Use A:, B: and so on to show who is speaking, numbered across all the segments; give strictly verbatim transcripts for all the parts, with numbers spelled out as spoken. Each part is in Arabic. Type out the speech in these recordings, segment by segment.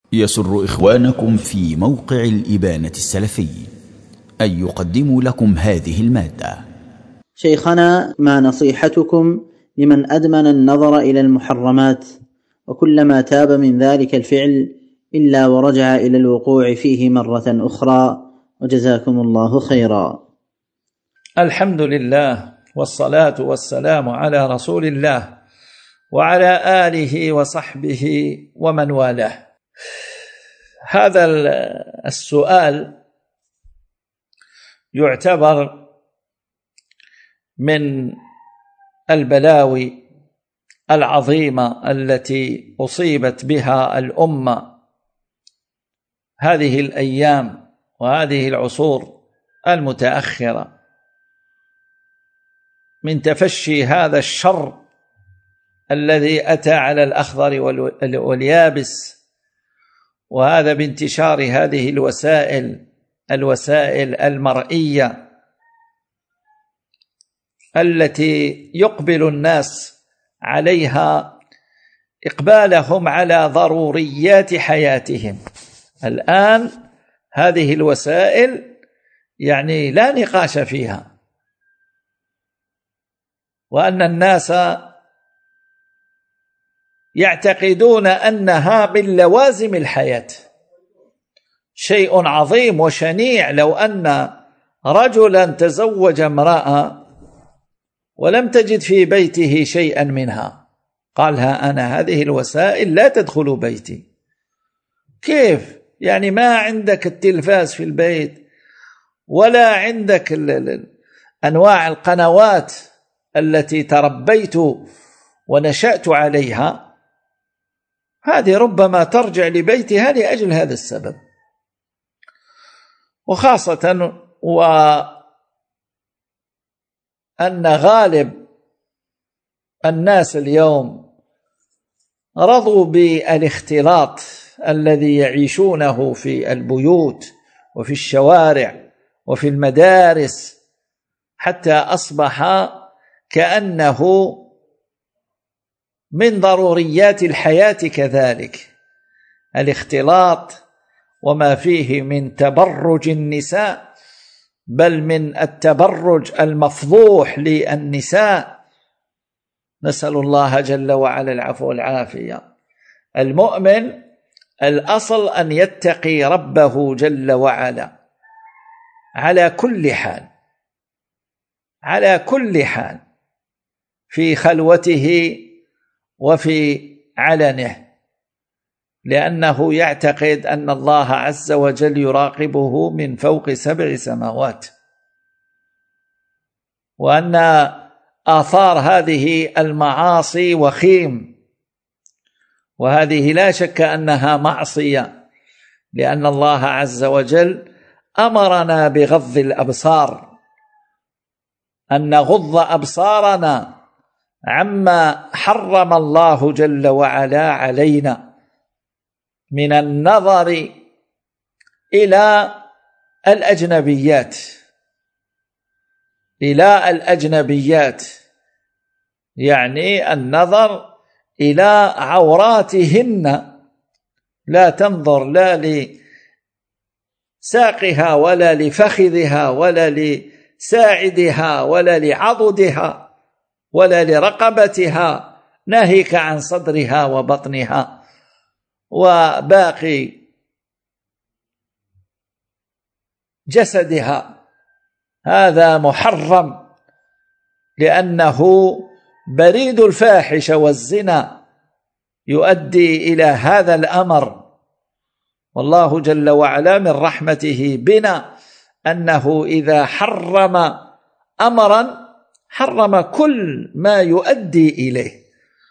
A: يسر إخوانكم في موقع الإبانة السلفي أن يقدموا لكم هذه المادة.
B: شيخنا، ما نصيحتكم لمن أدمن النظر إلى المحرمات وكلما تاب من ذلك الفعل إلا ورجع إلى الوقوع فيه مرة أخرى؟ وجزاكم الله خيرا.
C: الحمد لله والصلاة والسلام على رسول الله وعلى آله وصحبه ومن والاه. هذا السؤال يعتبر من البلاوي العظيمة التي أصيبت بها الأمة هذه الأيام وهذه العصور المتأخرة، من تفشي هذا الشر الذي أتى على الأخضر واليابس، وهذا بانتشار هذه الوسائل الوسائل المرئية التي يقبل الناس عليها إقبالهم على ضروريات حياتهم. الآن هذه الوسائل يعني لا نقاش فيها، وأن الناس يعتقدون أنها من لوازم الحياة. شيء عظيم وشنيع لو أن رجلا تزوج امرأة ولم تجد في بيته شيئا منها، قالها أنا هذه الوسائل لا تدخل بيتي. كيف؟ يعني ما عندك التلفاز في البيت ولا عندك أنواع القنوات التي تربيت ونشأت عليها، هذه ربما ترجع لبيتها لأجل هذا السبب. وخاصة وأن غالب الناس اليوم رضوا بالاختلاط الذي يعيشونه في البيوت وفي الشوارع وفي المدارس، حتى أصبح كأنه من ضروريات الحياة كذلك الاختلاط، وما فيه من تبرج النساء، بل من التبرج المفضوح للنساء. نسأل الله جل وعلا العفو والعافية. المؤمن الأصل أن يتقي ربه جل وعلا على كل حال، على كل حال، في خلوته وفي علنه، لأنه يعتقد أن الله عز وجل يراقبه من فوق سبع سماوات، وأن آثار هذه المعاصي وخيم، وهذه لا شك أنها معصية، لأن الله عز وجل أمرنا بغض الأبصار، أن نغض أبصارنا عما حرم الله جل وعلا علينا من النظر إلى الأجنبيات إلى الأجنبيات يعني النظر إلى عوراتهن، لا تنظر لا لساقها ولا لفخذها ولا لساعدها ولا لعضدها ولا لرقبتها، ناهيك عن صدرها وبطنها وباقي جسدها. هذا محرم، لأنه بريد الفاحش والزنا يؤدي إلى هذا الأمر. والله جل وعلا من رحمته بنا أنه إذا حرم أمرا حرم كل ما يؤدي إليه،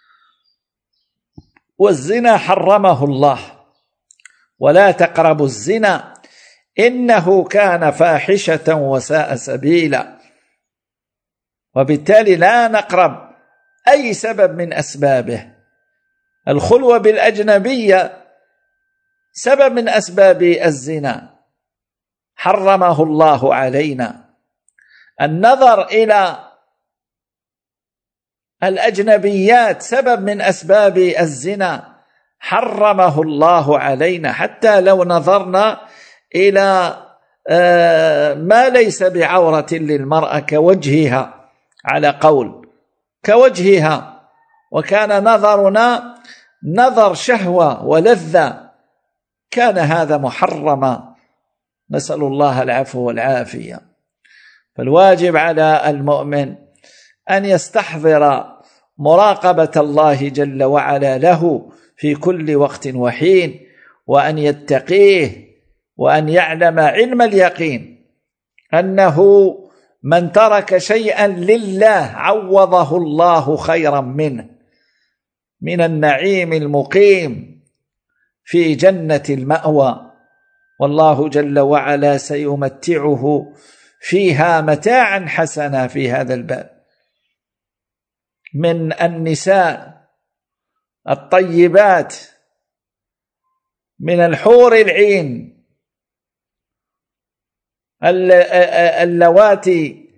C: والزنا حرمه الله: ولا تقربوا الزنا إنه كان فاحشة وساء سبيلا. وبالتالي لا نقرب أي سبب من أسبابه. الخلوة بالأجنبية سبب من أسباب الزنا حرمه الله علينا. النظر إلى الأجنبيات سبب من أسباب الزنا حرمه الله علينا، حتى لو نظرنا إلى ما ليس بعورة للمرأة كوجهها، على قول كوجهها، وكان نظرنا نظر شهوة ولذة، كان هذا محرما، نسأل الله العفو والعافية. فالواجب على المؤمن أن يستحضر مراقبة الله جل وعلا له في كل وقت وحين، وأن يتقيه، وأن يعلم علم اليقين أنه من ترك شيئا لله عوضه الله خيرا منه، من النعيم المقيم في جنة المأوى، والله جل وعلا سيمتعه فيها متاعا حسنا. في هذا الباب من النساء الطيبات، من الحور العين اللواتي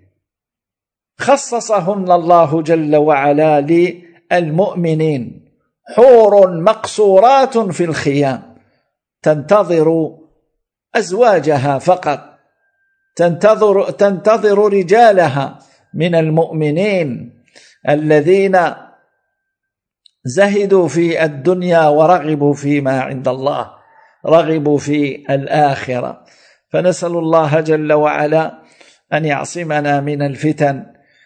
C: خصصهن الله جل وعلا للمؤمنين، حور مقصورات في الخيام تنتظر أزواجها فقط، تنتظر, تنتظر رجالها من المؤمنين الذين زهدوا في الدنيا ورغبوا فيما عند الله، رغبوا في الآخرة. فنسأل الله جل وعلا أن يعصمنا من الفتن،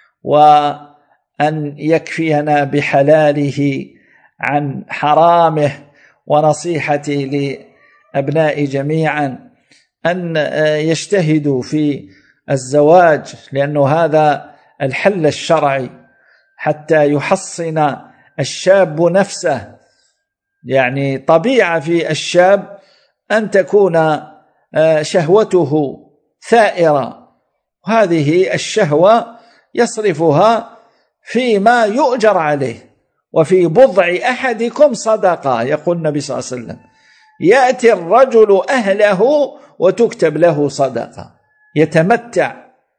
C: وأن يكفينا بحلاله عن حرامه. ونصيحتي لأبناء جميعا أن يجتهدوا في الزواج، لأنه هذا الحل الشرعي حتى يحصن الشاب نفسه. يعني طبيعة في الشاب أن تكون شهوته ثائرة، وهذه الشهوة يصرفها فيما يؤجر عليه، وفي بضع أحدكم صدقة، يقول النبي صلى الله عليه وسلم: يأتي الرجل أهله وتكتب له صدقة، يتمتع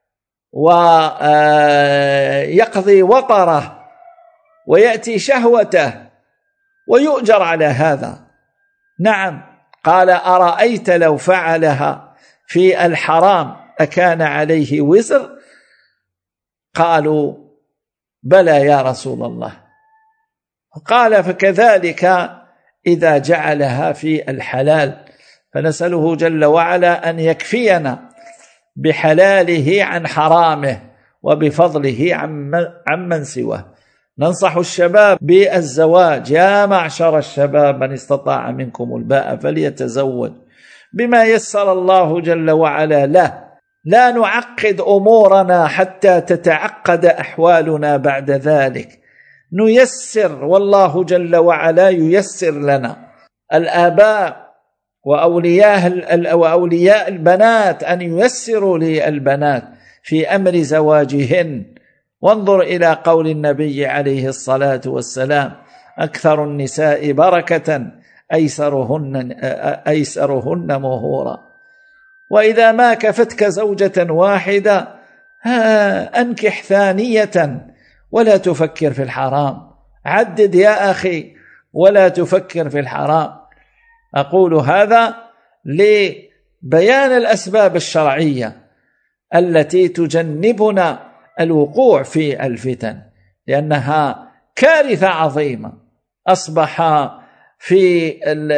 C: ويقضي وطره ويأتي شهوته ويؤجر على هذا. نعم، قال: أرأيت لو فعلها في الحرام أكان عليه وزر؟ قالوا: بلى يا رسول الله. قال: فكذلك إذا جعلها في الحلال. فنسأله جل وعلا أن يكفينا بحلاله عن حرامه، وبفضله عمن سواه. ننصح الشباب بالزواج: يا معشر الشباب من استطاع منكم الباء فليتزوج بما يسر الله جل وعلا له. لا نعقد أمورنا حتى تتعقد أحوالنا بعد ذلك، نيسر، والله جل وعلا ييسر لنا. الآباء وأولياء, وأولياء البنات أن ييسروا للبنات في أمر زواجهن. وانظر إلى قول النبي عليه الصلاة والسلام: أكثر النساء بركة أيسرهن, أيسرهن مهورا. وإذا ما كفتك زوجة واحدة أنكح ثانية، ولا تفكر في الحرام. عدد يا أخي ولا تفكر في الحرام. أقول هذا لبيان الأسباب الشرعية التي تجنبنا الوقوع في الفتن، لأنها كارثة عظيمة. أصبح في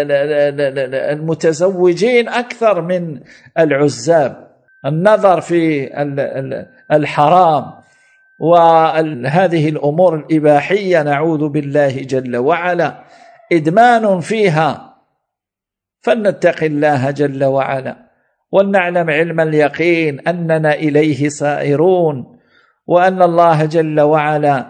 C: المتزوجين أكثر من العزاب. النظر في الحرام وهذه الأمور الإباحية نعوذ بالله جل وعلا إدمان فيها. فلنتق الله جل وعلا، ولنعلم علم اليقين أننا إليه سائرون، وأن الله جل وعلا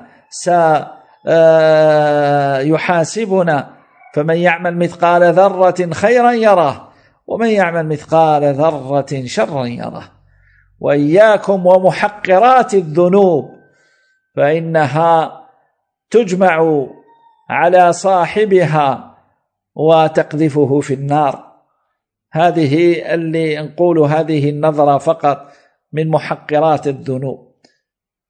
C: سيحاسبنا. فمن يعمل مثقال ذرة خيرا يره، ومن يعمل مثقال ذرة شرا يره. وإياكم ومحقرات الذنوب، فإنها تجمع على صاحبها وتقذفه في النار. هذه اللي نقول هذه النظرة فقط من محقرات الذنوب،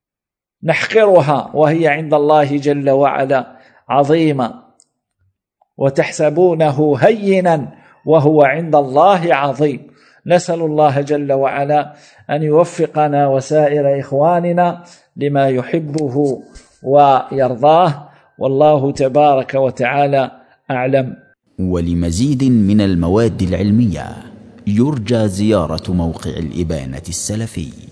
C: نحقرها وهي عند الله جل وعلا عظيمة. وتحسبونه هينا وهو عند الله عظيم. نسأل الله جل وعلا أن يوفقنا وسائر إخواننا لما يحبه ويرضاه، والله تبارك وتعالى أعلم.
A: ولمزيد من المواد العلمية يرجى زيارة موقع الإبانة السلفي.